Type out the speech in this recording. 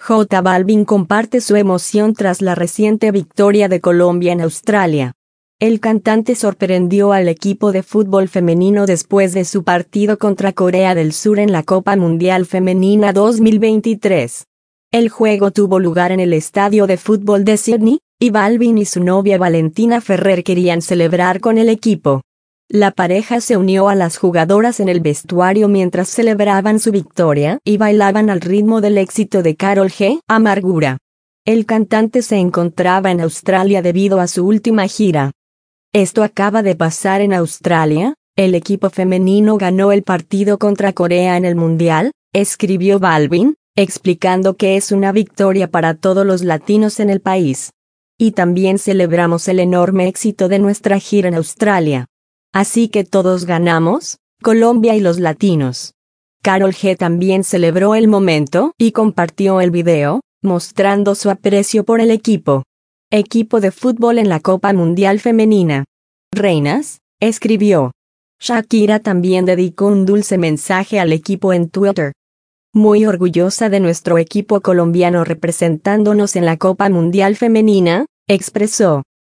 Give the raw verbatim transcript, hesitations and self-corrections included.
J Balvin comparte su emoción tras la reciente victoria de Colombia en Australia. El cantante sorprendió al equipo de fútbol femenino después de su partido contra Corea del Sur en la Copa Mundial Femenina dos mil veintitrés. El juego tuvo lugar en el estadio de fútbol de Sydney, y Balvin y su novia Valentina Ferrer querían celebrar con el equipo. La pareja se unió a las jugadoras en el vestuario mientras celebraban su victoria y bailaban al ritmo del éxito de Karol G, Amargura. El cantante se encontraba en Australia debido a su última gira. Esto acaba de pasar en Australia, el equipo femenino ganó el partido contra Corea en el Mundial, escribió Balvin, explicando que es una victoria para todos los latinos en el país. Y también celebramos el enorme éxito de nuestra gira en Australia. Así que todos ganamos, Colombia y los latinos. Karol G también celebró el momento y compartió el video, mostrando su aprecio por el equipo. Equipo de fútbol en la Copa Mundial Femenina. Reinas, escribió. Shakira también dedicó un dulce mensaje al equipo en Twitter. Muy orgullosa de nuestro equipo colombiano representándonos en la Copa Mundial Femenina, expresó.